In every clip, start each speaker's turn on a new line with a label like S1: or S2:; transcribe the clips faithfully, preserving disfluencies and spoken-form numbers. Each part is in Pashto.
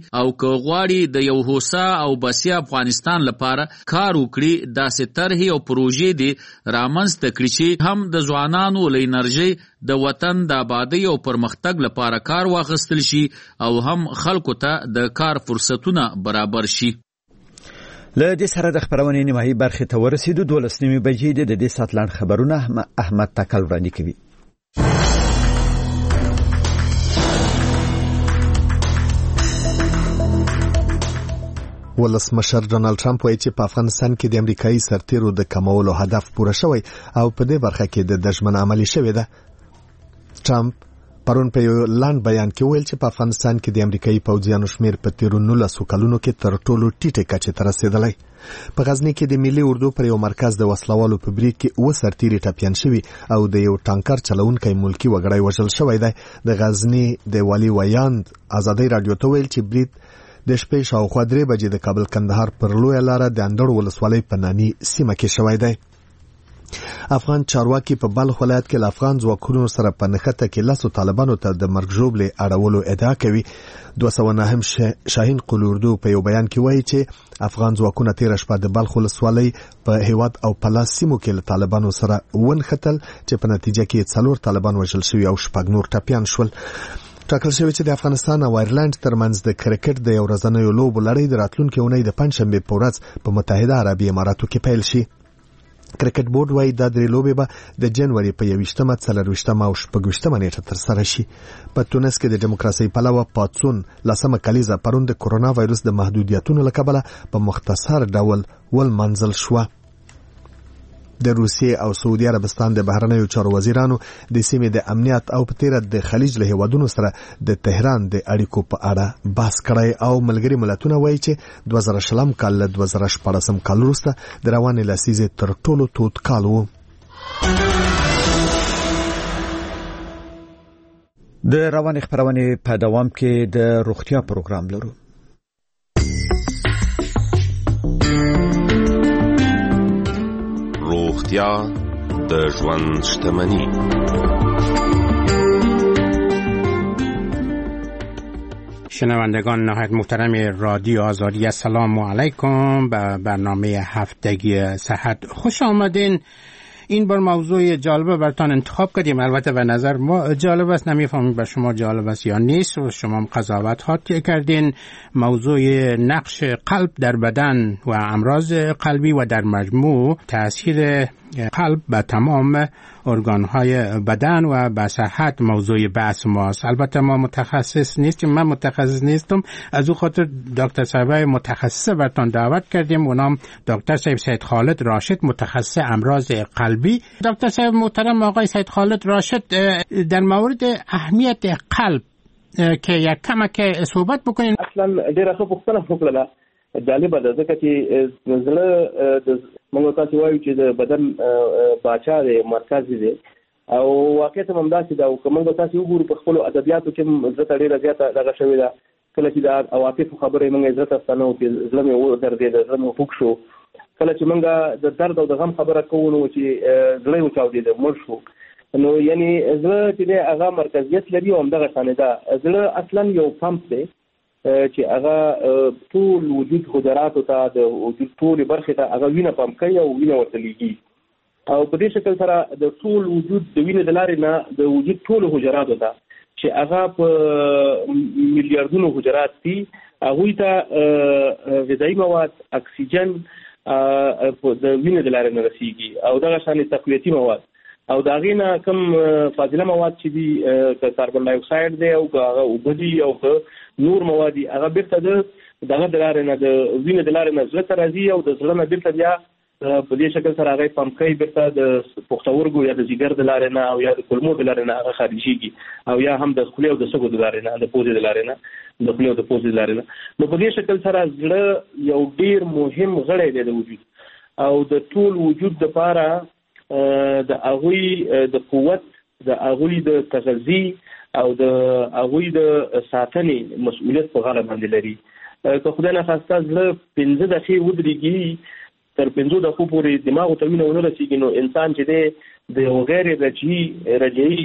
S1: او که غواړي د یو هوسا او بسیا افغانستان لپاره کار وکړي داسې طرحې او پروژې دي رامنځته کړي چې هم د ځوانانو له انرژۍ د وطن د آبادۍ او پرمختګ لپاره کار واخیستل شي او هم خلکو ته د کار فرصتونه برابر شي.
S2: له دې سره د خبرونې نیمایي برخې ته ورسېدو. دولس نیمې بجې د دې ساعت لاند خبرونه احمد تکل وړاندې کوي.
S3: ولسمشر ډونالد ټرمپ وایي چې په افغانستان کې د امریکایي سرتیرو د کمولو هدف پوره شوی او په دې برخه کې د دشمن عملی شوی ده. ټرمپ پرون په یو لاند بیان کې ویل چې په افغانستان کې د امریکایي پوځیانو شمیر په تیرو نولسو کلونو کې تر ټولو ټیټه کچې ته رسیدلی. په غزنی کې د ملي اردو پر یو مرکز د وسلوالو په بریډ کې اوه سرتیري ټپیان شوي او د یو ټانکر چلونکی ملکی وګړی وژل شوی دی. د غزنی د والي ویاند ازادي رادیو ته ویل چې بریډ د شپې شاوخوا درې بجې د کابل کندهار پر لویه لاره د اندړ ولسوالۍ په ناني سیمه کې شوی دی. افغان چارواکي په بلخ ولایت کې له افغان ځواکونو سره په نښته کې لسو طالبانو ته د مرګ ژوبلې اړولو ادعا کوي. دوه سوه نهم شاهین قل اردو په یو بیان کې وایي چې افغان ځواکونه تېره شپه د بلخ ولسوالۍ په هیواد او پلاس سیمو کې له طالبانو سره ونښتل چې په نتیجه کې څلور طالبان وژل شوي او شپږ نور ټپیان شول. ټاکل شوی چې د افغانستان او ایرلند ترمنځ د کرکټ د یو ورځنیو لوبو لړۍ د راتلونکي اونۍ د پنجشنبې په ورځ په متحده عربي اماراتو کې پیل شي. کرکټ بورډ وايي دا درې لوبې به د جنوري په یویشتمه، څلرویشتمه او شپږویشتمه نیټه ترسره شي. په تونس کې د دیموکراسۍ پلوه پاڅون لسمه کلیزه پرون د کرونا وایرس د محدودیتونو له کبله په مختصر ډول ولمنځل شوه. د روسیې او سعودي عربستان د بهرنیو چارو وزیرانو د سیمې د امنیت او په تیره د خلیج له هیوادونو سره د تهران د اړیکو په اړه بحث کړی او ملګري ملتونه وایي چې دوه زره شلم کال له دوه زره شپاړسم کال وروسته د روانې لسیزې تر ټولو تود کال و.
S2: د روانې خبرونې په دوام کې د روغتیا پروګرام لرو.
S4: روغتیا د ژوند شتمني.
S5: شنوندگان نهایت محترم رادیو آزادی، السلام علیکم. به برنامه هفتگی صحت خوش آمدین. این بار موضوع جالب براتون انتخاب کردیم. البته به نظر ما جالب است، نمیفهمیم به شما جالب است یا نیست و شما قضاوت ها کردین. موضوع نقش قلب در بدن و امراض قلبی و در مجموع تاثیر قلب به تمام ارگان‌های بدن و به صحت موضوع بحث ماست. البته ما متخصص نیستیم، من متخصص نیستم، از او خاطر دکتر صاحب متخصص براتون دعوت کردیم. اونام دکتر صاحب سید خالد راشد، متخصص امراض قلبی. دکتر صاحب محترم آقای سید خالد راشد، در مورد اهمیت قلب که یک کمک صحبت بکنین.
S6: اصلا ډیره ښه پوښتنه وکړه. جالبه ده ځکه چې زړه د موږ تاسو وایو چې د بدن باچا دی، مرکز دی او واقعیت هم همداسې ده. او که موږ تاسو وګورو په خپلو ادبیاتو کې زړه ته ډېره زیاته دغه شوې ده. کله چې د عواطفو خبرې موږ زړه ته ستنو چې زړه مې ودرېده، زړه مې خوږ شو. کله چې موږ د درد او د غم خبره کوو نو چې زړه یې وچاودېده، مړ شو. نو یعنې زړه چې دی هغه مرکزیت لري او همدغه شانې ده. زړه اصلا یو پمپ دی چې هغه ټول وجود حجراتو ته د وجود ټولې برخې ته هغه وینه پمپ کوي او وینه ورته لیږي. او په دې شکل سره د ټول وجود د وینې د لارې نه د وجود ټولو حجراتو ته چې هغه په میلیاردونو حجرات دي، هغوی ته غذایي مواد، اکسیجن د وینې د لارې نه رسیږي او دغه شانې تقویتي مواد او د هغې نه کوم فاضله مواد چې دي، که کاربن ډای اکساید دی او که هغه اوبه دي او که نور مواد دي، هغه بیرته د دغه د لارې نه د وینې د لارې نه زړه ته راځي او د زړه نه بیرته بیا په دې شکل سره هغه پمپ کوي بیرته د پښتورګو یا د ځیګر د لارې نه او یا د کولمو د لارې نه هغه خارجېږي او یا هم د خولې او د سږو د لارې نه، د پوزې د لارې نه، د خولې او د پوزې د لارې نه. نو په دې شکل سره زړه یو ډېر مهم غړی دی د وجود او د ټول وجود دپاره د هغوی د قوت، د هغوی د تغذي او د هغوی د ساتنې مسؤلیت په غاړه باندې لري. که خدای نخواسته زړه پنځه دقیقې ودرېږي، تر پنځو دقیقو پورې دماغو ته وینه ونه رسېږي، نو انسان چې دی د غیر رجعي رجعي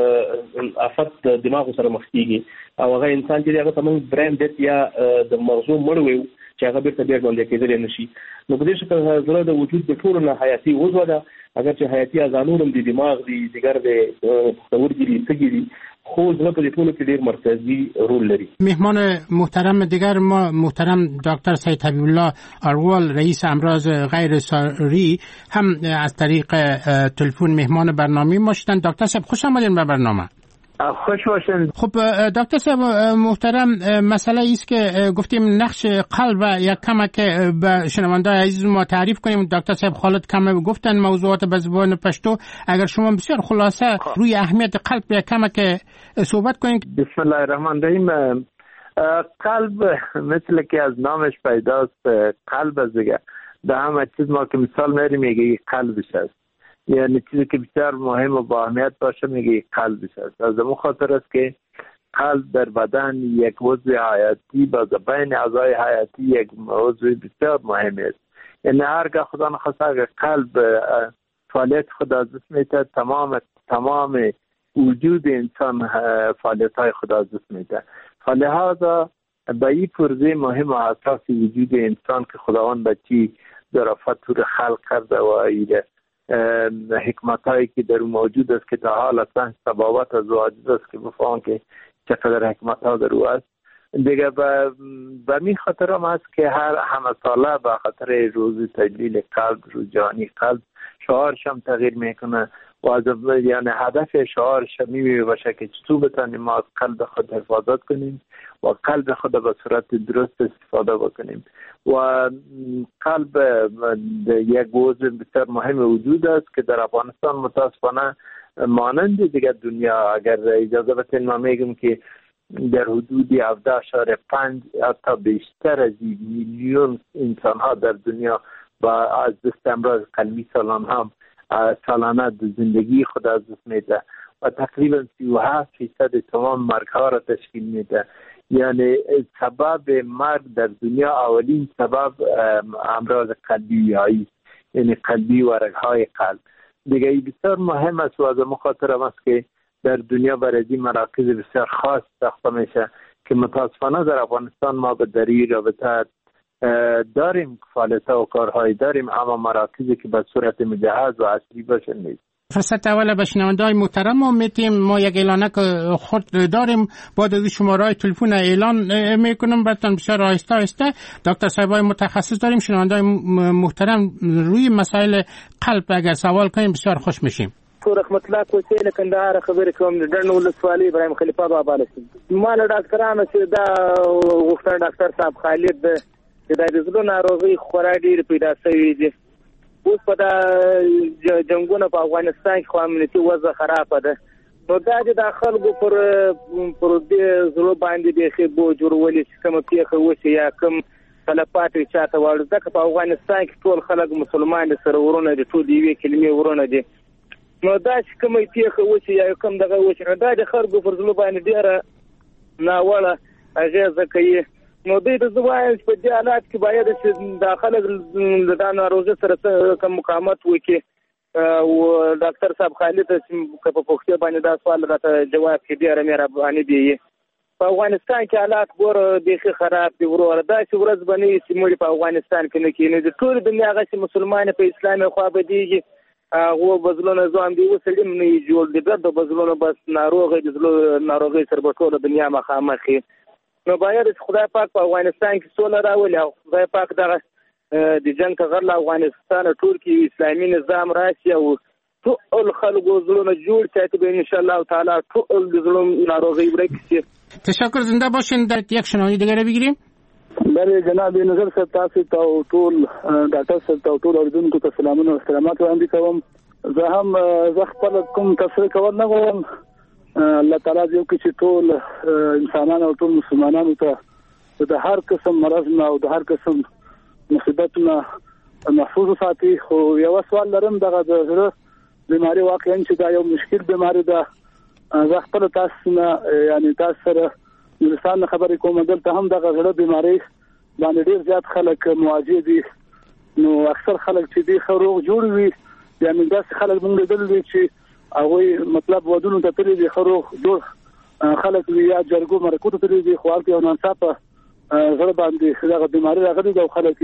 S6: افت دماغ سره مخ کیږي او هغه انسان چې هغه تمام برین ډیت یا د مغزو مړ وي چې هغه بیرته بیا باندې کېدل نشي. نو په دې شکل زړه د وجود د ټولو نه حیاتي عضو ده، اگر چې حیاتي اعضاء د دماغ دي، جګر دي، پښتورګي دي، سږي دي، خو زړه په دې ټولو کې ډېر مرکزي رول لري.
S5: مهمان محترم دیگر ما محترم دکتر سید حبیب الله اروال رئیس امراض غیر ساری هم از طریق تلفن مهمان برنامه ما شدن. دکتر صاحب خوش آمدین به برنامه.
S7: خوش باشین.
S5: خب دکتر صاحب محترم، مسئله ایست که گفتیم نقش قلب یک کمک به شنونده‌های عزیز ما تعریف کنیم. دکتر صاحب خالد کم گفتن موضوعات به زبان پشتو، اگر شما بسیار خلاصه روی اهمیت قلب یک کمک صحبت کنیم.
S7: بسم الله الرحمن الرحیم. قلب مثل که از نامش پیداست قلب است دیگه، به همه چیز ما که مثال میاریم میگه قلبش است، یعنی چیزی که بسیار مهم و با اهمیت باشه میگه قلبش است. از اون خاطر است که قلب در بدن یک عضو حیاتی با بین اعضای حیاتی یک عضو بسیار مهم است. یعنی هرگاه خدا نخواسته اگر قلب فعالیت خود از دست میده، تمام تمام وجود انسان فعالیت های خود از دست میده. فلهذا به این پرده مهم و حساس وجود انسان که خداوند بچی ظرافت رو خلق کرده و ایده حکمت هایی که در موجود است که تا حال اصلا سبابت از واجد است که بفهم که چقدر حکمت ها در او است دیگه. به می خاطر هم است که هر همه ساله به خاطر روز تجلیل قلب، روز جهانی قلب، شعارش هم تغییر میکنه و از یعنی هدف شعارش می باشه که چطور بتانیم ما از قلب خود حفاظت کنیم و قلب خود به صورت درست استفاده بکنیم. و قلب یک عضو بسیار مهم وجود است که در افغانستان متاسفانه مانند دیگر دنیا، اگر اجازه بدین ما میگم که در حدود هفده اشاره پنج حتی بیشتر از میلیون انسان ها در دنیا با از دست امراض قلبی سالانه هم سالانه زندگی خود از دست میده و تقریبا سی و هفت فیصد تمام مرگ ها را تشکیل میده. یعنی سبب مرگ در دنیا اولین سبب امراض قلبی هایی، یعنی قلبی و رگهای قلب دیگه. بسیار مهم است و از مخاطر هم است که در دنیا برای این مراکز بسیار خاص ساخته میشه که متاسفانه در افغانستان ما به دری رابطه داریم، فعالیت و کارهایی داریم، اما مراکزی که به صورت مجهز و عصری باشه نیست.
S5: فرصت اول به شنونده‌های محترم ما میتیم ما یک اعلانک خود داریم، با دوی شماره تلفن اعلان میکنم براتون بسیار آهسته آهسته. دکتر صاحبای متخصص داریم. شنونده‌های محترم روی مسائل قلب اگر سوال کنیم بسیار خوش میشیم.
S8: رحمت الله کوڅې له کندهار خبرې کوم. د ډنډ ولسوالۍ ابراهیم خلیفه بابا لسم. ما له ډاکټرانو چې دا غوښتنه ډاکټر صاحب خالد چې د زړه ناروغي خورا ډېر پیدا شوې دي. اوس په دا جنگونه په افغانستان کې خو امنیتي وضع خرابه ده، نو دا د خلکو پر پر دې زړه باندې د خبو جوړولې چې کوم پیښه وشي یا کوم تلفات چاته وړ ځکه په افغانستان کې ټول خلک مسلمان سره ورونه دي، ټول یې کلمې ورونه دي. نو دا چې کوم پیښه وشي یا کوم دغه وشي دا د خلکو پر زړه باندې ډېره ناوړه اغېزه کوي. نو دوی د زوایم په دې حالات کې باید چې داخله د دا ناروغي سره کوم مقاومت وکړي. او ډاکټر صاحب خالد چې په پوښتنه باندې دا سوال راته جواب کې ډېر مهرباني دی. په افغانستان کې حالات ګور ډېر خراب دي ورور. دا چې ورځ باندې چې موږ په افغانستان کې نه کېنه د ټول دنیا غږی مسلمان په اسلامي خوا بدیږي او بزلونه ځوان دی وسلم نه جوړ دي د بزلونه بس ناروغي د ناروغي سره په ټول دنیا مخامخي. نو باید خدای پاک په افغانستان کې سوله راولي او خدای پاک دغه د جنگ ټغر له افغانستان ټول کې اسلامي نظام راشي او ټول خلکو زړونه جوړ کړي به ان شاء الله تعالی ټول د زړونو ناروغي ورکړي.
S5: تشکر. زنده باشین. در یک شنونده دیگه بگیریم.
S8: بله جناب نظر صاحب تاسو ته ټول ډاکټر صاحب ته ټول اوریدونکو ته سلامونه او احترامات وړاندې کوم. زه هم زه خپل کوم تفسیر کول نه غواړم. الله تعالی دې وکړي چې ټول انسانانو او ټول مسلمانانو ته د هر قسم مرض نه او د هر قسم مصیبت نه محفوظ ساتي. خو یو سوال لرم، دغه د زړه بیماری واقعا چې دا یو مشکل بیماری ده. زه خپل تاسو نه یعنی تاسو سره نورستان خبرې کوم، دلته هم دغه زړه بیماری باندې ډېر زیات خلک مواجه دي. نو اکثر خلک چې دي خروغ جوړ وي
S9: یعنی داسې خلک موږ لیدل دي چې هغه مطلب ودونو ته تللي دي خرو جوړ خلک یا جرګو مرکو ته تللي دي خو هلته یو ناڅاپه زړه باندې دغه بیماري راغلې ده او خلک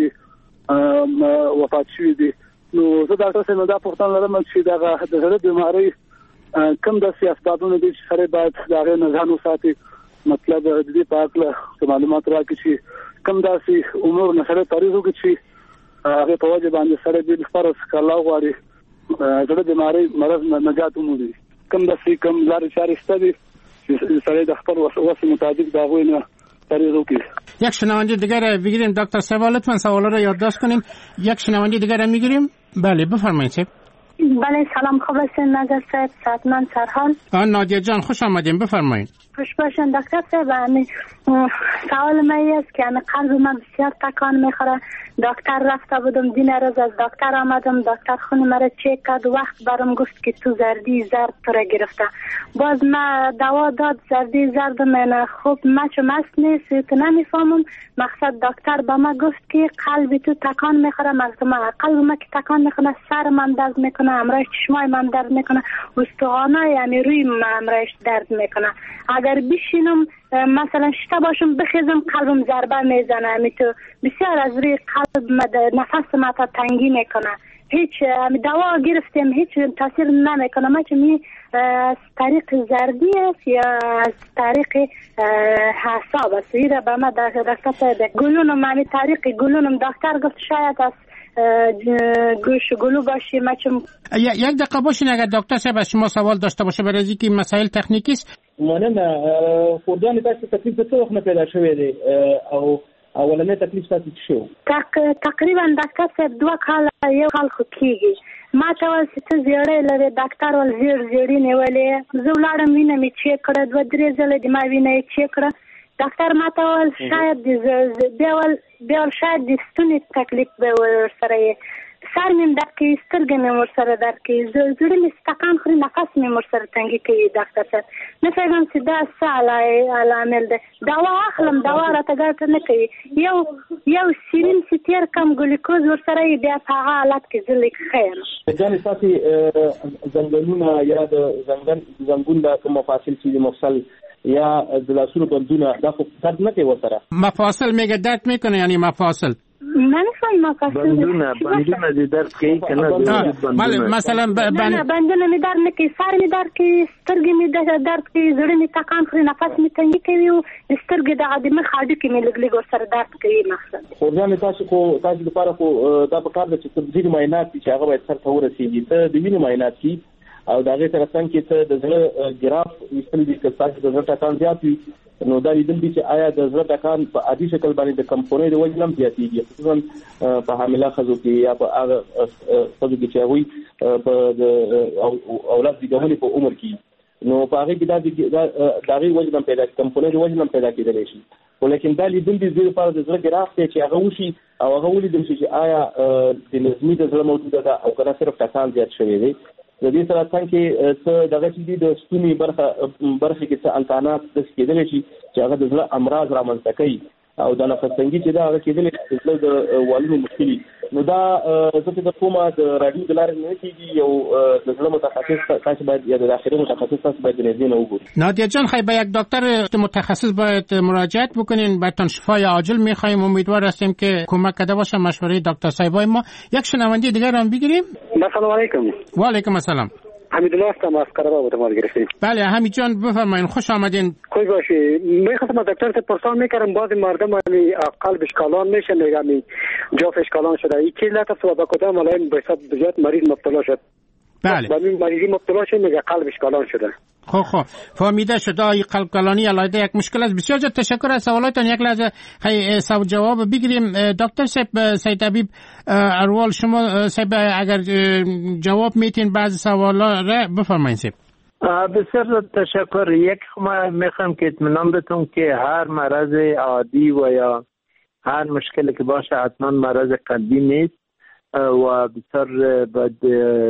S9: وفات شوي دي. نو زه ډاکټر صاحب دا پوښتنه لرم چې دغه د زړه بیمارۍ کوم داسې اسبابونه دي چې سړی باید د هغې نه ځان وساتي، مطلب د دې په هکله معلومات راکړي چې کوم داسې امور نه سړی پرهیز وکړي چې هغې په وجه باندې سړی بالفرض که الله وغواړي زړه بیمارۍ مرض نجات ومومي. کوم داسې کوم لارې چارې شته دي چې سړی د خپل وس مطابق د هغوی نه پرهیز وکړي.
S5: یک شنونده دیگر بگیریم. دکتر سیبا لطفاً سوالا را یادداشت کنیم. یک شنونده دیگر میگیریم. بله بفرمایید صاحب.
S10: بله سلام، خوب هستین نادر صاحب؟ سعدمند سرحال.
S5: آن نادیا جان خوش آمدین، بفرمایید.
S10: خوش باشین دکتر صاحب. سوال من است که قلب من بسیار تکان میخوره. دکتر رفته بودم دین روز از دکتر آمدم، دکتر خون مرا چک کرد، وقت برام گفت که تو زردی زرد تو را گرفته. باز ما دوا داد زردی زرد من خوب ما چه مست نیست تو نمیفهمم. مقصد دکتر با ما گفت که قلب تو تکان میخوره. مقصد قلب ما که تکان میکنه سر من درد میکنه، امرایش چشمای من درد میکنه، استخوانه یعنی روی من امرایش درد میکنه. اگر بشینم مثلا شتا باشم بخیزم قلبم ضربه میزنه، میتو بسیار از روی قلب نفس ما تا تنگی میکنه. هیچ دوا گرفتیم هیچ تاثیر نمیکنه. ما چه می از طریق زردی است یا از طریق حساب است. ایره به ما دکتر گلونم من طریق گلونم دکتر گفت شاید از گوش گلو باشی. ما چه
S5: یک دقیقه باشین اگر دکتر صاحب از شما سوال داشته باشه برای اینکه مسائل تکنیکی است.
S6: مننه. خوردن تاسو تکلیف څه وخت نه پیدا شوی دی او اولنې تکلیف تاسو څه شو؟
S10: تقریبا دکتر صاحب دوه کال یو کال خو کېږي. ما ته ویل چې ته زیړی لرې، ډاکټر ول زیړ زیړي نیولې. زه ولاړم وینه مې چیک کړه، دوه درې ځله د ما وینه یې چیک کړه. ډاکټر ما ته ویل شاید بیا ول بیا ول شاید د ستوني تکلیف به ورسره یې، سر مې درد کوي، سترګې مې ورسره درد کوي، زړه مې ستکان خوري، نفس مې ورسره تنګي کوي. ډاکټر صاحب نه پوهېږم چې دا څه عامل دی. دوا اخلم دوا راته ګټه نه کوي. یو یو سیرین چې تېر کم ګلوکوز ورسره یې بیا په هغه حالت کې زه لږ ښه یم.
S6: جانې ستاسې زنګنونه یا د زنګون د کوم مفاصل چې مفصل یا د لاسونو بندونه دا خو درد نه کوي ورسره؟
S5: مفاصل میگه درد میکنه یعنی مفاصل
S10: نمی‌فهمم مفاصل
S7: بندونه بندونه دې درد کوي کنه؟
S5: بله مثلا
S10: نه بندونه می درد نه کوي، سر می درد کوي، سترګې می درد کوي، زړه می تکان خوري، نفس می تنګي کوي او سترګې د عادمه خاډو کې می لګ لګ ورسره درد کوي. مقصد
S6: خو ځان تاسو خو تاسو لپاره خو دا په کار ده چې ځینې معاینات چې هغه باید سره ورسیږي. ته د وینې معاینات کی او دا غي تر څنګه چې ته د زړه ګراف وستل دي که تاسو د زړه ټکان زیات وي نو دا لیدل دي چې آیا د زړه ټکان په عادي شکل باندې د کمپونې د وجه لم زیاتېږي، خصوصا په حامله ښځو کې یا په هغه ښځو کې چې هغوی په اولاد زیږولو په عمر کې نو په هغې کې دا د هغې وجه لم پیدا کمپونې د وجه لم پیدا کېدلی شي. خو لیکن دا لیدل دي زه لپاره د زړه ګراف دی چې هغه وشي او هغه ولیدل شي چې آیا د نظمي د زړه موجوده ده او که نه صرف ټکان زیات شوی دی. د دې سره څنګه څه دغه چې دي د ستوني برخه برخه کې څه انتانات د کېدل شي چې هغه د زړه امراض رامنځته کوي او د نفس تنګي چې دا هغه کېدل د والونو مشکلي. نو دا څه د کومه د رادیو د لارې نه کېږي، یو د زړه متخصص تاسو باید یا د داخلي متخصص تاسو باید نزدې نه وګورئ.
S5: نادیا جان خیلی به یک دکتر متخصص باید مراجعت بکنین، براتون شفای عاجل می‌خوایم. امیدوار هستیم که کمک کرده باشه مشوره دکتر صاحبای ما. یک شنونده دیگر هم بگیریم.
S11: سلام علیکم.
S5: و علیکم السلام.
S11: حمیدالله هستم از قرار تماس گرفتیم.
S5: بله حمید جان بفرمایید، خوش آمدین.
S11: خوش باشی. می‌خواستم دکتر سے پرسان می‌کردم بعضی مردم می قلبش کالان میشه، میگم می جافش کالان شده. این چیز لطفا سبب کدام علائم به حساب بزیاد مریض مبتلا شد.
S5: بله.
S11: با این مریضی مبتلا شد میگه قلبش کالان شده.
S5: خب خب فهمیده شد. این قلب کلانی علاوه یک مشکل است. بسیار زیاد تشکر از سوالاتون. یک لحظه خیلی سوال جواب بگیریم. دکتر صاحب سید طبیب اروال شما صاحب اگر جواب میتین بعضی سوالا را بفرمایید صاحب.
S7: بسیار تشکر. یک ما میخوام که اطمینان بتون که هر مرض عادی و یا هر مشکلی که باشه حتما مرض قلبی نیست و بسیار باید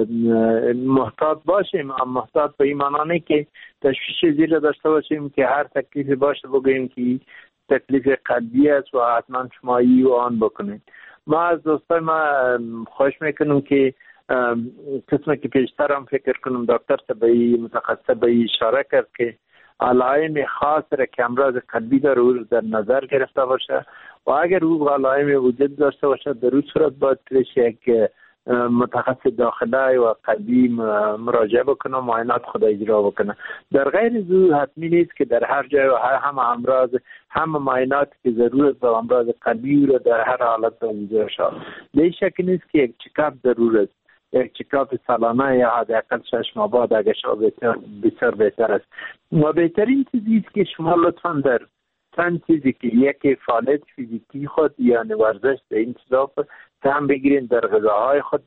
S7: محتاط باشیم. محتاط به این معنی که تشویش زیر داشته باشیم که هر تکلیفی باشه بگوییم که تکلیف قلبی است و حتما شما ای و آن بکنید. ما از دوستای ما خواهش میکنم که قسمه که پیشتر هم فکر کنم دکتر طبی متخصص به اشاره کرد که علائم خاص را که امراض قلبی داره او در نظر گرفته باشه و اگر او علائم وجود داشته باشه در اون صورت باید پیش یک متخصص داخلی و قلبی مراجعه بکنه، معاینات خود اجرا بکنه. در غیر زو حتمی نیست که در هر جای و هم امراض هم معاینات که ضرورت به امراض قلبی رو در هر حالت اجرا شود. به شک نیست که یک چکاپ ضرورت است، یک چکاپ سالانه یا حداقل شش ماه بعد اگر شود بهتر بسیار بهتر است. و بهترین چیزی است که شما لطفا در چند چیزی که یک فعالیت فیزیکی خود یا ورزش به این چیزا هم بگیرین، در غذاهای خود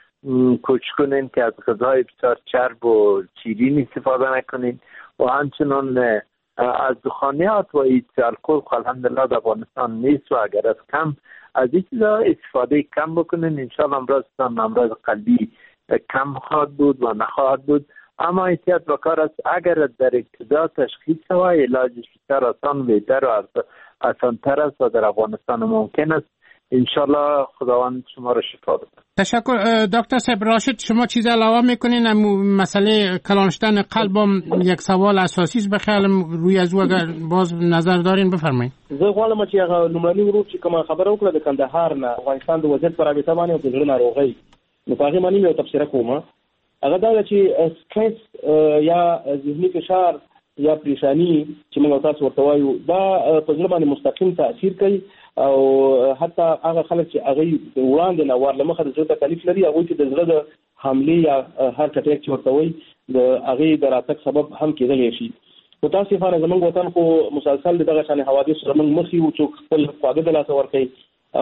S7: کوچ کنین که از غذاهای بسیار چرب و شیرین استفاده نکنین و همچنان از دخانیات و ایت الکل الحمدلله در افغانستان نیست و اگر از کم از این چیزا استفاده کم بکنین انشاءالله امراضتان امراض قلبی کم خواهد بود و نخواهد بود. اما احتیاط بکار است اگر در ابتدا تشخیص و علاجش بسیار آسان بهتر و آسانتر است و در افغانستان ممکن است. انشالله خداوند شما را شفا بده.
S5: تشکر دکتر صاحب. راشد شما چیز علاوه میکنین؟ مسئله کلانشتن قلبم یک سوال اساسی است، بخیالم روی از او اگر باز نظر دارین بفرمایید.
S6: زه غواړم چې هغه لومړنی ورور چې کومه خبره وکړه د کندهار نه افغانستان د وضعیت په رابطه باندې او د زړه ناروغۍ نو په هغې باندې مې یو تبصره کومه. هغه دا ده چې سټرس یا ذهني فشار یا پریشانی چې موږ تاسو ورته وایو دا په زړه باندې مستقیم تاثیر کوي او حتی هغه خلک چې هغه وړاندې نه ور لمخه د زړه تکلیف لري هغه چې د زړه د حمله یا هر کټیک چې ورته وایي د هغه د راتګ سبب هم کېدلی شي. متاسفانه زموږ وطن خو مسلسل دغه شان حوادث سره موږ مخ یو، څوک خپل خواږه د لاسه ورکوي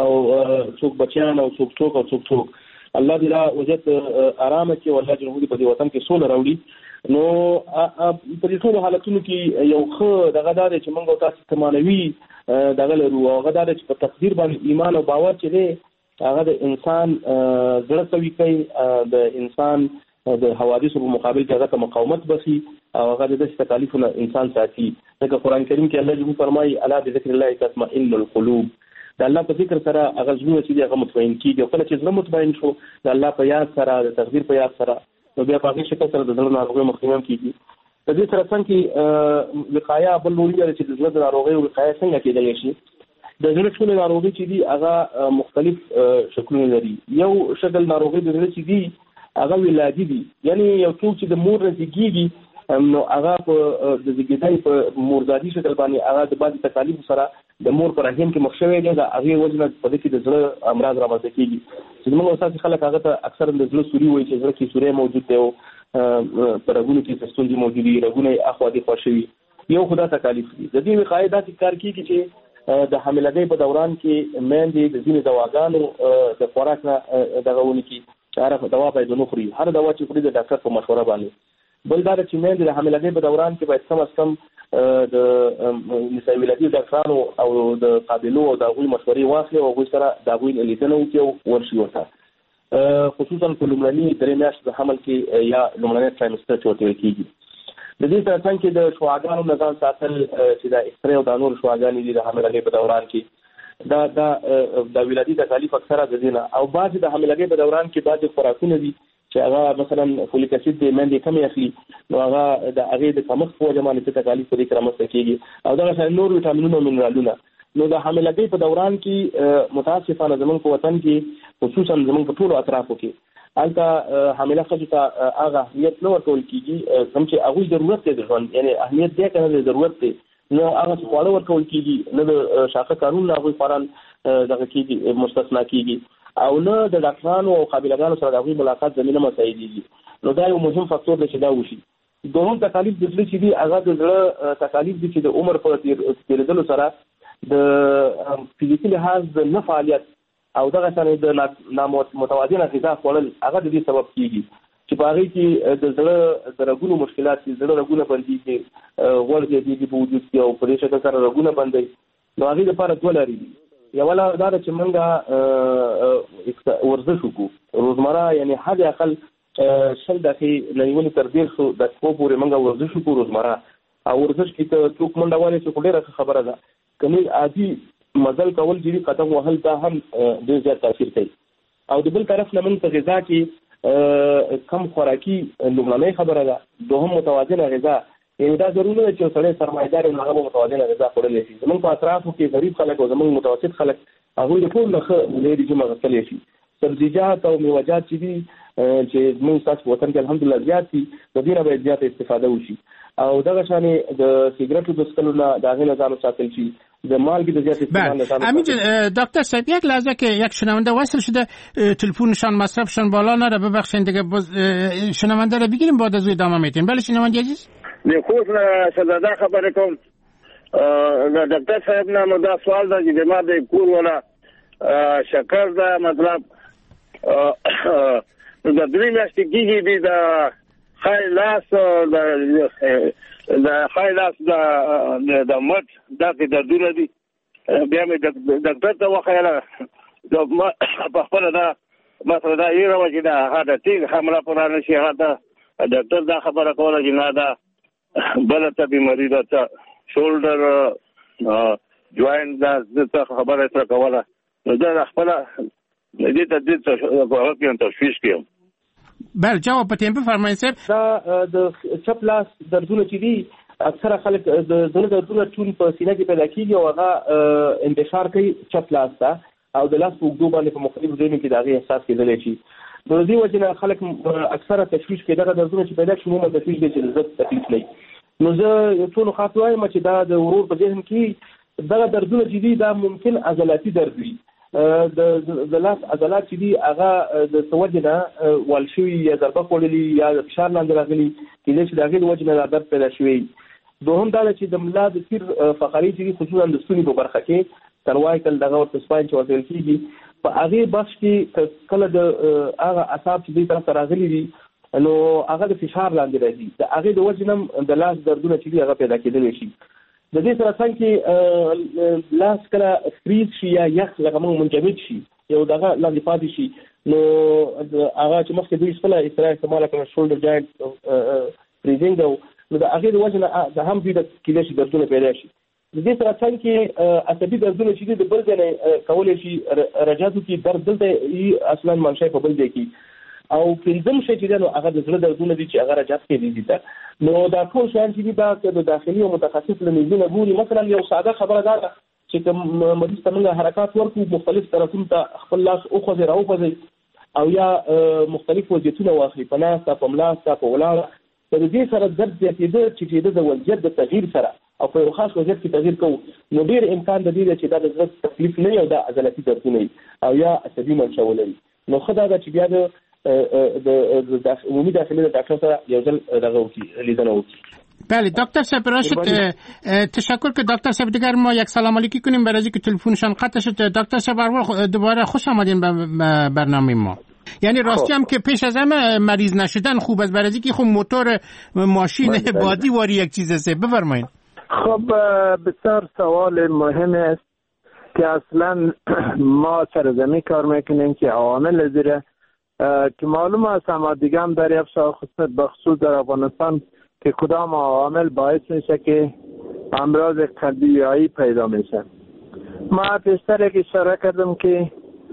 S6: او څوک بچیان او څوک څوک او څوک څوک. الله دې دا وضعیت آرامه کړي او الله جل په دې وطن کې سوله راوړي. نو په دې ټولو حالتونو کې یو ښه دغه دا دی چې موږ تاسو ته معنوي دغه لرو او هغه دا دی چې په تقدیر باندې ایمان او باور چې دی هغه د انسان زړه قوي کوي، د انسان د حوادثو په مقابل کې هغه ته مقاومت بخي او هغه د داسې تکالیفو نه انسان ساتي. ځکه قرآن کریم کې الله جل فرمایي الا بذکر الله تطمئن القلوب. د الله په ذکر سره هغه زړه چې هغه مطمئن کیږي او کله چې زړه مطمئن شو د الله په یاد سره د تقدیر په یاد سره نو بیا په هغه شکل سره د زړه ناروغۍ مخنیوي کیږي. د دې سره څنګه وقایه بل لوري چې د زړه ناروغۍ وقایه څنګه کېدلی شي؟ د زړه ټول ناروغۍ چې دي هغه مختلف شکلونه لري. یو شکل ناروغۍ د زړه چې دي هغه ولادي دي، یعنی یو څوک چې د مور نه زیږي نو هغه په د زیږیدای په موردادي شکل باندې هغه د بعض تکالیف سره د مور پر رحم کې مخ شوی دی، د هغې وجه په دې کې د زړه امراض رامنځته کېږي. چې زموږ استاد خلک هغه ته اکثر د زړه سوري وایي چې زړه کې سوری موجود دی او په رګونو کې ستونزې موجودې دي، رګونه یې اخوا دېخوا شوي. یو خو دا تکالیف دي. د دې وقایې داسې کار کېږي چې د حاملګۍ په دوران کې میندې د ځینې دواګانو د خوراک نه دغه ونکړي چې هره دوا باید ونه خوري، هر دوا چې خوري د ډاکټر په مشوره باندې. بل دا چې میندې د حاملګۍ په دوران کې باید کم از کم د نسایي ولادي ډاکټرانو او د قابلو او د هغوی مشورې واخلي او هغوی سره د هغوی لیدنه وکړي او ورشي ورته، خصوصا په لومړني درې میاشتې د حمل کې یا لومړنی ټرایمسټر چې ورته ویل کېږي. د دې تر څنګ کې د شعاګانو نه ځان ساتل چې د اکسرې او د نور شعاګانې دي د حاملګۍ په دوران کې دا دا د ولادي تکالیف اکثره د دې نه او بعضې د حاملګۍ په دوران کې بعضې خوراکونه دي چې هغه مثلا فولیک اسید د میندې کمې اخلي نو هغه د هغې د کمښت په وجه باندې څه تکالیف په دې کې رامنځته کېږي او دغه شان نور ویټامینونه او منرالونه. نو د حاملګۍ په دوران کې متاسفانه زموږ په وطن کې خصوصا زموږ په ټولو اطرافو کې هلته حامله ښځو ته هغه اهمیت نه ورکول کېږي کوم چې هغوی ضرورت دی د ژوند، یعنې اهمیت دی که نه دی ضرورت دی. نو هغه چې خواړه ورکول کېږي نه د شاقه کارونه هغوی خوران دغه کېږي مستثنا کېږي او نه د ډاکټرانو او قابلګانو سره د هغوی ملاقات زمینه مساعدېږي. نو دا یو مهم فاکتور دی چې دا وشي. دوهم تکالیف د زړه چې دي هغه د زړه تکالیف دي چې د عمر په تېرېدلو سره د فزیکي لحاظ د نه فعالیت او دغه شانې د نامتوازنه غذا خوړل هغه د دې سبب کېږي چې په هغې کې د زړه د رګونو مشکلات دي، زړه رګونه بندېږي، غوړ زیاتېږي په وجود کې او په دې شکل سره رګونه بندوي. نو هغې لپاره دوه لارې دي. یوه لاره دا ده چې موږ ورزش وکړو روزمره، یعنې حد اقل شل دقیقې نه نیولې تر دېرشو دقیقو پورې موږ ورزش وکړو روزمره. او ورزش کې که څوک منډه والی شي خو ډېره ښه خبره ده، که نه عادي مزل کول جدي قدم وهل دا هم ډېر زیات تاثیر کوي. او د بل طرف نه موږ په غذا کې کم خوراکي لومړنۍ خبره ده. دوهم متوازنه غذا، یعنی دا ضروري نه چې سړی سرمایدار نه هغه متوازنه غذا خورلی شي. زمونږ په اطرافو کې غریب خلک او زمونږ متوسط خلک هغوی د ټول نه ښه لري جمع غوښتلی شي. سبزیجات او میوه‌جات چې دي چې موږ تاسو په وطن کې الحمدلله زیات دي، د دې نه باید زیاته استفاده وشي او دغه شانې د سیګریټو د څښلو نه د هغې نه ځان وساتل شي، د مالګې د زیات استعمال نه ځان
S5: وساتل شي. دکتر صاحب یک لحظه که یک شنونده وصل شده تلفنشان مصرفشان بالا نره، ببخشید دیگه شنونده رو بگیریم بعد از ادامه میتیم. بله شنونده عزیز.
S12: خوش شداده خبر کوم ډاکټر صاحب نه مو دا سوال ده چې ما د کور ولا شکر ده مطلب د درې میاشتې کېږي دي د خای لاس د خای لاس د مټ داسې دردونه دي. بیا مې ډاکټر ته وښیله په خپله دا مثلا دا یېره وه چې دا هغه د تېږ حمله په را نه شي. هغه ته ډاکټر دا خبره کوله چې نه دا بله څه بیماري ده، څه شولډر جوینټ دا څه خبره سره کوله. نو دا خپله دې ته دې څه تشویش کړم.
S5: بله جواب پتیم بفرمایید صاحب.
S6: دا د چپ لاس دردونه چې دي اکثره خلک د زړه دردونه ټول په سینه کې پیدا کېږي او هغه انتشار کوي چپ لاس ته او د لاس په اوږدو باندې په مختلفو ځایونو کې د هغې احساس کېدلی شي. نو د دې وجې نه خلک اکثره تشویش کوي. دغه دردونه چې پیدا شي عموما تشویش دی چې د زړه تکلیف لري. نو زه یو څو نقاط وایم چې دا د ورور په ذهن کې دغه دردونه چې دي دا ممکن عضلاتي درد وي. د لاس عضلات چې دي هغه د څه وجې نه وال شوي یا ضربه خوړلي یا د فشار لاندې راغلي، کېدای شي د هغې د وجې نه دا درد پیدا شوی. دوهم دا ده چې د ملا د تیر فقرې چې دي خصوصا د ستوني په برخه کې سروایکل دغه ورته سپاین چې ورته ویل کېږي، په هغې بخش کې کله د هغه اعصاب چې دې طرف ته راغلي دي نو هغه د فشار لاندې راځي. د هغې د وجې نه د لاس دردونه چې دي هغه پیدا کېدلی شي. د دې سره څنګ کې لاس کله فریز شي یا یخ لکه موږ منجمد شي یو دغه لاندې پاتې شي، نو هغه چې مخکې دوی خپله اصطلاح استعماله کړه شولډر جاینټ فریزینګ، نو د هغې د وجې نه د هم دوی د کېدای شي دردونه پیدا شي. د دې سره څنګ کې عصبي دردونه چې دي د بل ځای نه کولی شي رجاتو کې درد دلته اصلا منشأ په بل ځای کې، او پنځم شی چې دی نو هغه د زړه دردونه دي چې هغه رجات کې دي دي. نو دا ټول شیان چې دي دا د داخلي او متخصص له نظر نه ګوري. مثلا یو ساده خبره دا ده چې کوم مریض ته موږ حرکات ورکړو مختلف طرفونو ته خپل لاس وخوځي راوخوځي او یا مختلف وضعیتونه واخلي، په ناسته په ملاسته په ولاړه، د دې سره درد زیاتېده چې چې د وضعیت د تغییر سره او په یو خاص وضعیت کې تغییر کوو، نو ډېر امکان د دې چې دا د زړه تکلیف نه وي او دا عضلاتي دردونه وي او یا عصبي منشأ ولري. نو ښه دا ده چې بیا د د عمومي داخلي د ډاکټر سره یو ځل دغه وکړي، لیدنه وکړي.
S5: بله دکتر صاحب راشد تشکر که دکتر صاحب دیگر ما یک سلام علیکی کنیم برای اینکه تلفنشان قطع شد. دکتر صاحب دوباره خوش آمدین به برنامه ما. یعنی راستی هم که پیش از همه مریض نشدن خوب است، برای اینکه خب موتور ماشین بادی واری یک چیز است. بفرمایید.
S7: خب بسیار سوال مهم است که اصلا ما سرزمین کار میکنیم که عوامل زیره که معلوم است، اما دیگه هم در افشار خصوص بخصوص در افغانستان که کدام عوامل باعث میشه که امراض قلبی پیدا میشه. ما پیشتر یک اشاره کردم که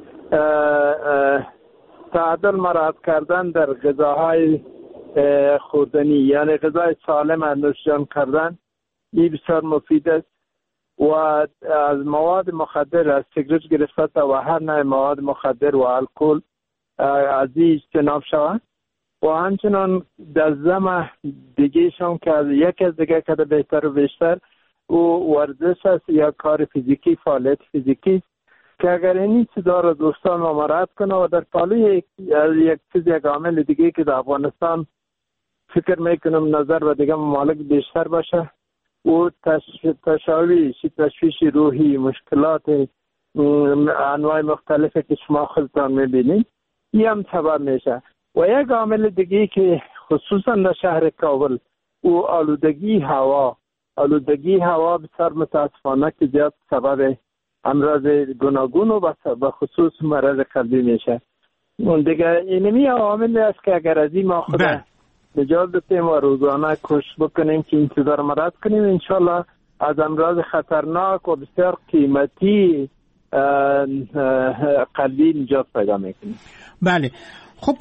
S7: تعادل مراعات کردن در غذاهای خوردنی یعنی غذای سالم نوشیدن کردن این بسیار مفید است و از مواد مخدر از سیگرت گرفته تا و هر نوع مواد مخدر و الکل از این اجتناب شود و همچنان در زمان دیگه شون که از یک از دیگه کده بهتر و بیشتر و ورزش است یا کار فیزیکی، فعالیت فیزیکی که اگر این چیزا رو دوستان ما مراعات کنه و در پالوی یک یک چیز یک عامل دیگه که در افغانستان فکر میکنم نظر و دیگه ممالک بیشتر باشه و تشویش تشویش روحی، مشکلات انواع مختلفی که شما خودتان میبینید این هم سبب میشه. و یک عامل دیگه که خصوصا در شهر کابل و آلودگی هوا آلودگی هوا بسیار متاسفانه که زیاد سبب امراض گوناگون و به خصوص مرض قلبی میشه. اون دیگه اینمی عامل است که اگر از این ما خود نجات بتیم و روزانه کوشش بکنیم که این چیزا رو مراعات کنیم، انشالله از امراض خطرناک و بسیار قیمتی قلبی نجات پیدا میکنیم.
S5: بله خب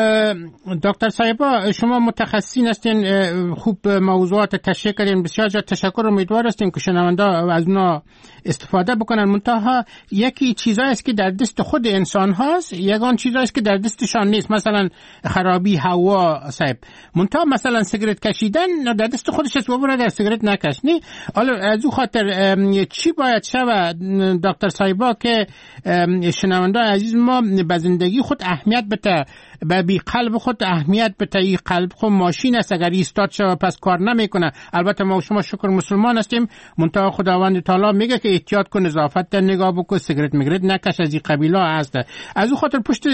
S5: دکتر صاحبا شما متخصصین هستین، خوب موضوعات تشریح کردین، بسیار زیاد تشکر. امیدوار هستیم که شنونده از اونا استفاده بکنن. منتها یکی چیزایی است که در دست خود انسان هاست، یگان چیزایی است که در دستشان نیست، مثلا خرابی هوا صاحب. منتها مثلا سیگرت کشیدن در دست خودش است، وبره در سیگرت نکشنی. حالا از او خاطر چی باید شود دکتر صاحبا که شنونده عزیز ما به زندگی خود اهمیت بده، به بی قلب خود اهمیت بده؟ این قلب خود ماشین است، اگر ایستاد شود پس کار نمیکنه. البته ما شما شکر مسلمان هستیم، منتها خداوند تعالی میگه که احتیاط کن، نظافت در نگاه بکن، سیگرت میگرد نکش، از این قبیله هست. از اون خاطر پشت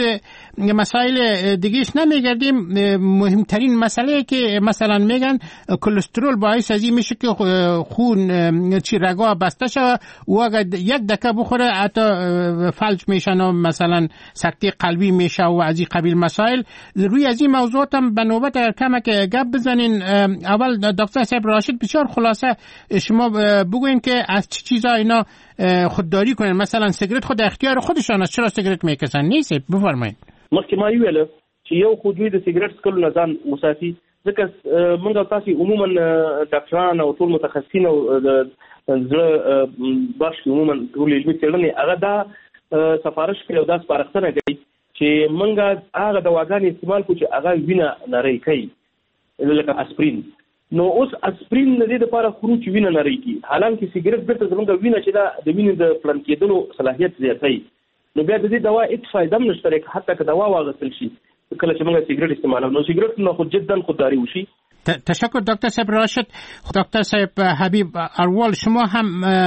S5: مسائل دیگهش نمیگردیم. مهمترین مسئله که مثلا میگن کلسترول باعث از این میشه که خون چی رگا بسته شود و اگر یک دکه بخوره حتی فلج میشن و مثلا سکته قلبی میشه و از این قبیل مسائل. روی از این موضوعات هم به نوبت کمک گپ بزنین. اول دکتر صاحب راشد بسیار خلاصه شما بگوین که از چه چیزا اینا خودداری کنن. مثلا سیگرت خود اختیار خودشان است، چرا سیگرت میکشن؟ نیست. بفرمایید.
S6: مخکې ما ویل چې یو خودوی د سیګریټ څکلو نه ځان وساتي، ځکه موږ تاسو عموما ډاکټران او ټول متخصصین او د زړه بخش عموما ټول علمي څېړنې هغه دا سفارش کوي او دا سپارښتنه کوي چې موږ هغه دواګانې استعمال کوو چې هغه وینه نری کوي، لکه اسپرین. نو اوس اسپرین د دې لپاره خورو چې وینه نری کی، حالانکه سیګریټ بیرته زموږ وینه چې دا د وینې د پلن کېدلو صلاحیت زیاتوي. نو بیا د دې دوا هیڅ فایده هم نشته، حتی که دوا واغستل شي کله چې موږ سیګریټ استعمالوو. نو سیګریټ نه خود جدا خودداری وشي.
S5: تشکر دکتر صاحب راشد. دکتر صاحب حبیب اروال، شما هم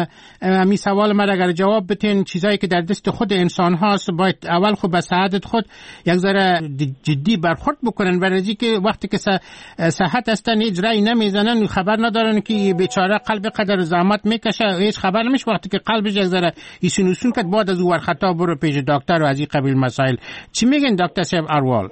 S5: می سوال ما اگر جواب بتین، چیزایی که در دست خود انسان هاست باید اول خود به صحت خود یک ذره جدی برخورد بکنن، برای که وقتی که صحت هستن هیچ رای نمیزنن، خبر ندارن که بیچاره قلب قدر زحمت میکشه، هیچ خبر نمیشه وقتی که قلبش یک ذره ایسونوسون کرد بعد از او خطا برو پیش دکتر و از این قبیل مسائل. چی میگن دکتر صاحب اروال؟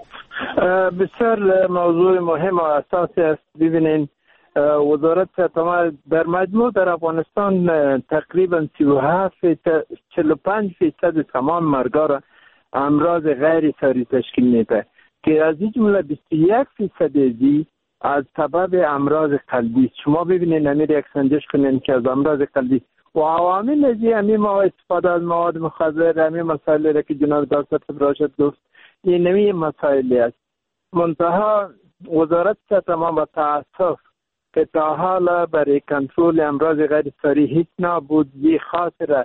S7: بسیار موضوع مهم و اساسی است. ببینین وزارت صحت در مجموع در افغانستان تقریبا سی و هفت چهل و پنج فیصد تمام مرگا را امراض غیر ساری تشکیل میده که از این جمله بیست و یک فیصد ازی از سبب امراض قلبی. شما ببینین امیر یک سنجش کنین که از امراض قلبی و عوامل ازی همین ما استفاده از مواد مخدر، همین مسائل را که جناب دکتر راشد گفت، این نوی مسائلی است. منتها وزارت تمام با تاسف که تا حالا برای کنترل امراض غیر ساری هیچ نابودی خاص را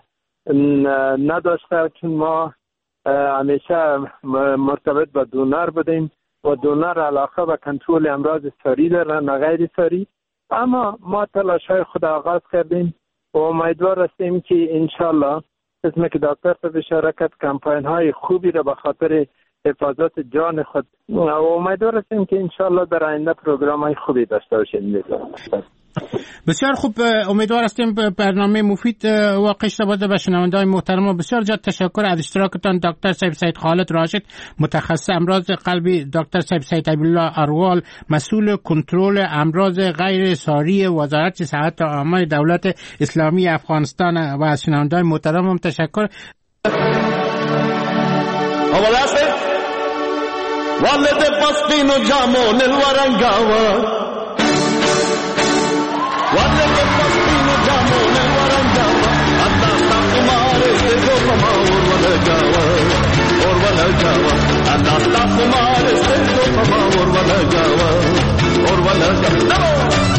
S7: نداشته، چون ما همیشه مرتبط با دونر بودیم و دونر علاقه به کنترل امراض ساری دارن نه غیر ساری. اما ما تلاش های خود آغاز کردیم و امیدوار هستیم که انشالله اسم که دکتر صاحب اشاره کرد کمپاین های خوبی را به خاطر حفاظت جان خود و امیدوار هستیم که انشالله در آینده پروگرام های خوبی داشته باشیم.
S5: بسیار خوب، امیدوار هستیم برنامه مفید واقع شده باشه. به شنونده‌های محترم بسیار زیاد تشکر از اشتراکتان. دکتر صاحب سید خالد راشد، متخصص امراض قلبی، دکتر صاحب سید عبدالله اروال، مسئول کنترل امراض غیر ساری وزارت صحت عامه دولت اسلامی افغانستان و از شنونده‌های محترم هم تشکر.
S13: والد پسپینو جامون الورنگاوا والد پسپینو جامون الورنگاوا اللہ تا کمارے سے جو پما اور ولگاوا اور ولگاوا اللہ تا کمارے سے جو پما اور ولگاوا اور ولگاوا.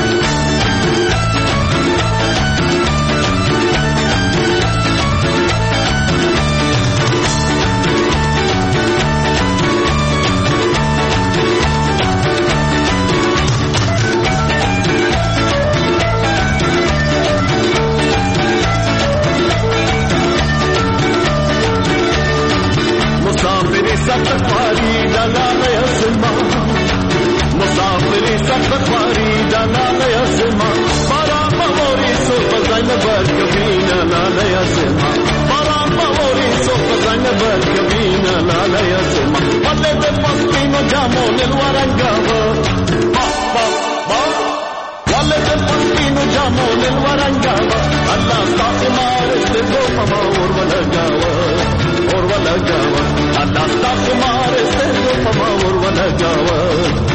S13: سفاری دلالة يا سما مسافري سفاری دلالة يا سما برا موري سوف زين بركبينا لا يا سما برا موري سوف زين بركبينا لا يا سما ولد فسطينو جامون الورنگاوا با با با ولد فسطينو جامون الورنگاوا الله ساقمار استدو فما اور ولگاوا اور ولگاوا Allah ta kumare se jo ولګاوه